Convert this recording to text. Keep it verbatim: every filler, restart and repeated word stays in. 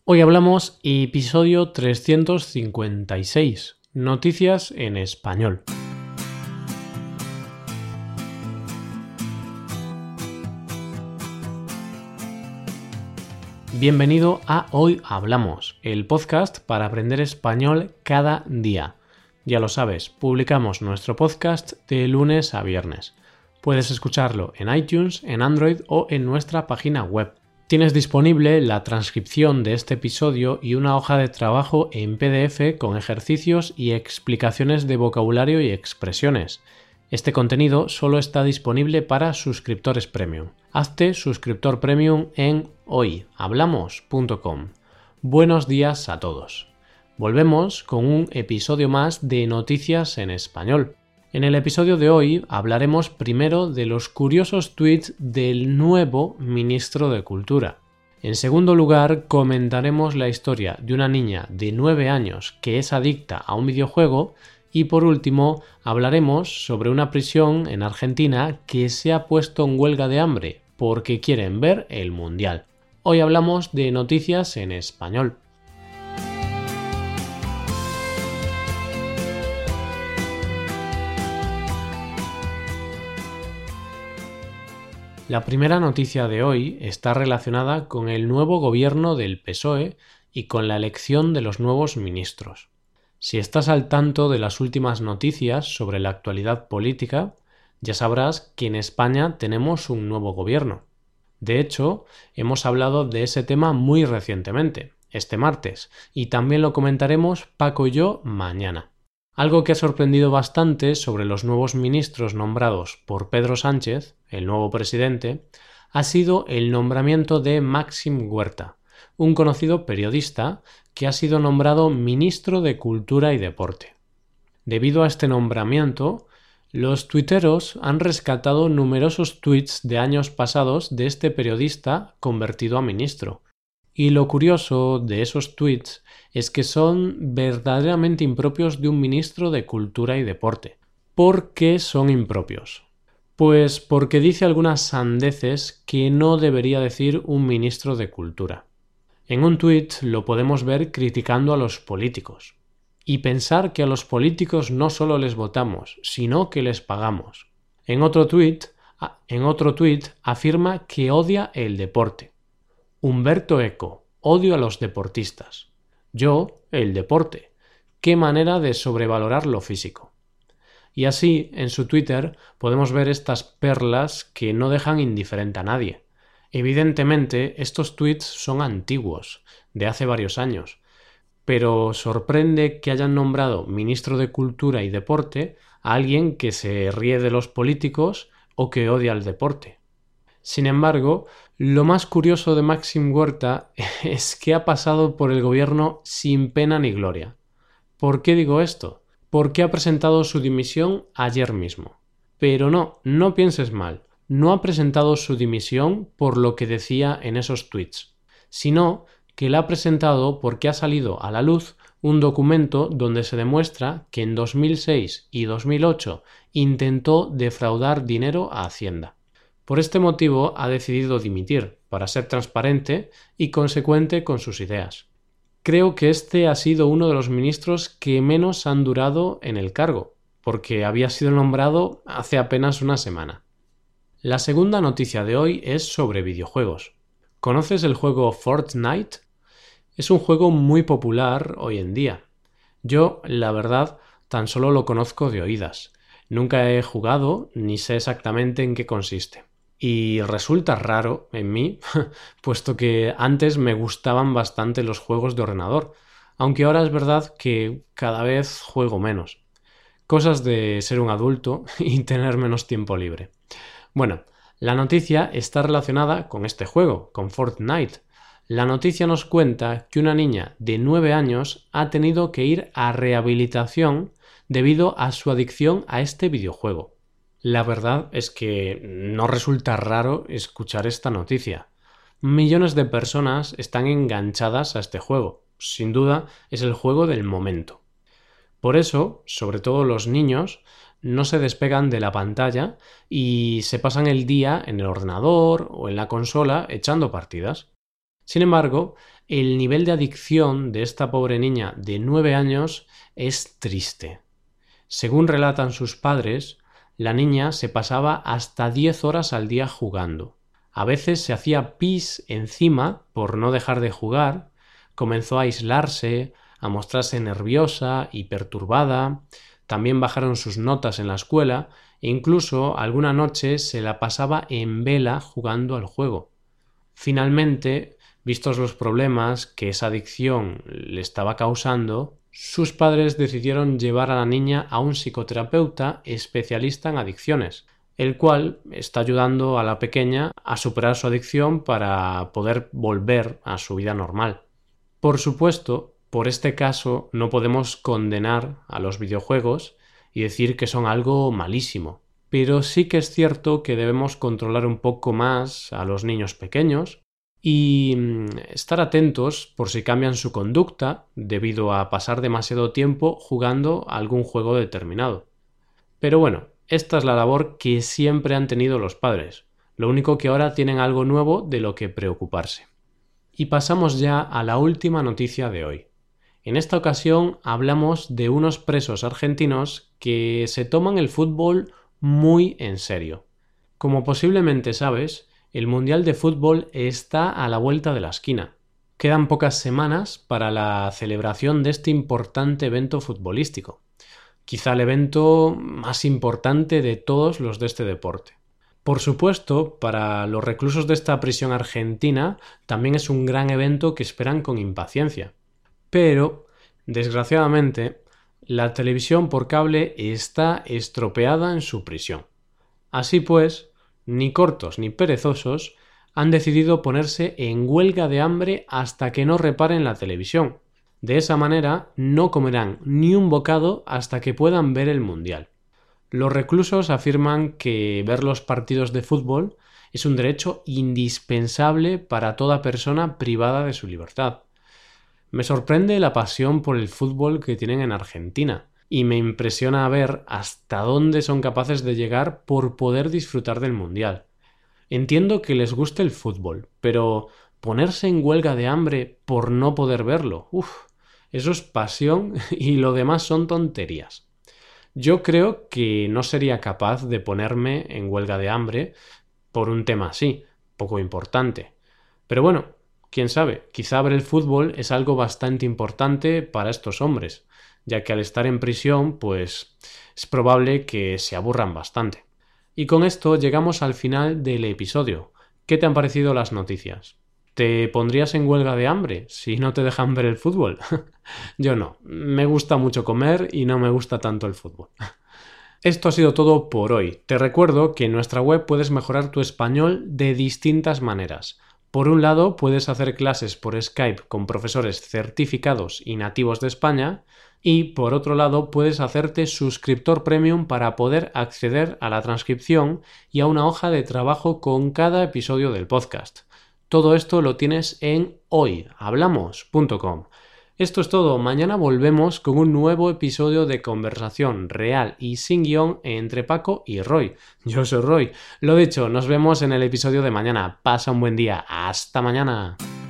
Hoy hablamos episodio trescientos cincuenta y seis, Noticias en Español. Bienvenido a Hoy Hablamos, el podcast para aprender español cada día. Ya lo sabes, publicamos nuestro podcast de lunes a viernes. Puedes escucharlo en iTunes, en Android o en nuestra página web. Tienes disponible la transcripción de este episodio y una hoja de trabajo en P D F con ejercicios y explicaciones de vocabulario y expresiones. Este contenido solo está disponible para suscriptores premium. Hazte suscriptor premium en hoy hablamos punto com. Buenos días a todos. Volvemos con un episodio más de Noticias en Español. En el episodio de hoy hablaremos primero de los curiosos tweets del nuevo ministro de Cultura. En segundo lugar, comentaremos la historia de una niña de nueve años que es adicta a un videojuego y por último hablaremos sobre una prisión en Argentina que se ha puesto en huelga de hambre porque quieren ver el Mundial. Hoy hablamos de Noticias en Español. La primera noticia de hoy está relacionada con el nuevo gobierno del P S O E y con la elección de los nuevos ministros. Si estás al tanto de las últimas noticias sobre la actualidad política, ya sabrás que en España tenemos un nuevo gobierno. De hecho, hemos hablado de ese tema muy recientemente, este martes, y también lo comentaremos Paco y yo mañana. Algo que ha sorprendido bastante sobre los nuevos ministros nombrados por Pedro Sánchez, el nuevo presidente, ha sido el nombramiento de Màxim Huerta, un conocido periodista que ha sido nombrado ministro de Cultura y Deporte. Debido a este nombramiento, los tuiteros han rescatado numerosos tuits de años pasados de este periodista convertido a ministro. Y lo curioso de esos tweets es que son verdaderamente impropios de un ministro de Cultura y Deporte. ¿Por qué son impropios? Pues porque dice algunas sandeces que no debería decir un ministro de Cultura. En un tuit lo podemos ver criticando a los políticos. Y pensar que a los políticos no solo les votamos, sino que les pagamos. En otro tuit, en otro tuit afirma que odia el deporte. Humberto Eco, odio a los deportistas. Yo, el deporte. Qué manera de sobrevalorar lo físico. Y así, en su Twitter, podemos ver estas perlas que no dejan indiferente a nadie. Evidentemente, estos tweets son antiguos, de hace varios años, pero sorprende que hayan nombrado ministro de Cultura y Deporte a alguien que se ríe de los políticos o que odia el deporte. Sin embargo, lo más curioso de Màxim Huerta es que ha pasado por el gobierno sin pena ni gloria. ¿Por qué digo esto? Porque ha presentado su dimisión ayer mismo. Pero no, no pienses mal, no ha presentado su dimisión por lo que decía en esos tweets, sino que la ha presentado porque ha salido a la luz un documento donde se demuestra que en dos mil seis y dos mil ocho intentó defraudar dinero a Hacienda. Por este motivo ha decidido dimitir, para ser transparente y consecuente con sus ideas. Creo que este ha sido uno de los ministros que menos han durado en el cargo, porque había sido nombrado hace apenas una semana. La segunda noticia de hoy es sobre videojuegos. ¿Conoces el juego Fortnite? Es un juego muy popular hoy en día. Yo, la verdad, tan solo lo conozco de oídas. Nunca he jugado ni sé exactamente en qué consiste. Y resulta raro en mí, puesto que antes me gustaban bastante los juegos de ordenador, aunque ahora es verdad que cada vez juego menos. Cosas de ser un adulto y tener menos tiempo libre. Bueno, la noticia está relacionada con este juego, con Fortnite. La noticia nos cuenta que una niña de nueve años ha tenido que ir a rehabilitación debido a su adicción a este videojuego. La verdad es que no resulta raro escuchar esta noticia. Millones de personas están enganchadas a este juego. Sin duda, es el juego del momento. Por eso, sobre todo los niños, no se despegan de la pantalla y se pasan el día en el ordenador o en la consola echando partidas. Sin embargo, el nivel de adicción de esta pobre niña de nueve años es triste. Según relatan sus padres, la niña se pasaba hasta diez horas al día jugando. A veces se hacía pis encima por no dejar de jugar, comenzó a aislarse, a mostrarse nerviosa y perturbada, también bajaron sus notas en la escuela e incluso alguna noche se la pasaba en vela jugando al juego. Finalmente, vistos los problemas que esa adicción le estaba causando, sus padres decidieron llevar a la niña a un psicoterapeuta especialista en adicciones, el cual está ayudando a la pequeña a superar su adicción para poder volver a su vida normal. Por supuesto, por este caso no podemos condenar a los videojuegos y decir que son algo malísimo, pero sí que es cierto que debemos controlar un poco más a los niños pequeños y estar atentos por si cambian su conducta debido a pasar demasiado tiempo jugando a algún juego determinado. Pero bueno, esta es la labor que siempre han tenido los padres, lo único que ahora tienen algo nuevo de lo que preocuparse. Y pasamos ya a la última noticia de hoy. En esta ocasión hablamos de unos presos argentinos que se toman el fútbol muy en serio. Como posiblemente sabes, el Mundial de Fútbol está a la vuelta de la esquina. Quedan pocas semanas para la celebración de este importante evento futbolístico. Quizá el evento más importante de todos los de este deporte. Por supuesto, para los reclusos de esta prisión argentina también es un gran evento que esperan con impaciencia. Pero, desgraciadamente, la televisión por cable está estropeada en su prisión. Así pues, ni cortos ni perezosos han decidido ponerse en huelga de hambre hasta que no reparen la televisión. De esa manera no comerán ni un bocado hasta que puedan ver el Mundial. Los reclusos afirman que ver los partidos de fútbol es un derecho indispensable para toda persona privada de su libertad. Me sorprende la pasión por el fútbol que tienen en Argentina y me impresiona ver hasta dónde son capaces de llegar por poder disfrutar del Mundial. Entiendo que les guste el fútbol, pero ponerse en huelga de hambre por no poder verlo, uff, eso es pasión y lo demás son tonterías. Yo creo que no sería capaz de ponerme en huelga de hambre por un tema así, poco importante. Pero bueno, quién sabe, quizá ver el fútbol es algo bastante importante para estos hombres, ya que al estar en prisión, pues es probable que se aburran bastante. Y con esto llegamos al final del episodio. ¿Qué te han parecido las noticias? ¿Te pondrías en huelga de hambre si no te dejan ver el fútbol? Yo no. Me gusta mucho comer y no me gusta tanto el fútbol. Esto ha sido todo por hoy. Te recuerdo que en nuestra web puedes mejorar tu español de distintas maneras. Por un lado, puedes hacer clases por Skype con profesores certificados y nativos de España. Y por otro lado, puedes hacerte suscriptor premium para poder acceder a la transcripción y a una hoja de trabajo con cada episodio del podcast. Todo esto lo tienes en hoy hablamos punto com. Esto es todo. Mañana volvemos con un nuevo episodio de conversación real y sin guión entre Paco y Roy. Yo soy Roy. Lo dicho, nos vemos en el episodio de mañana. Pasa un buen día. Hasta mañana.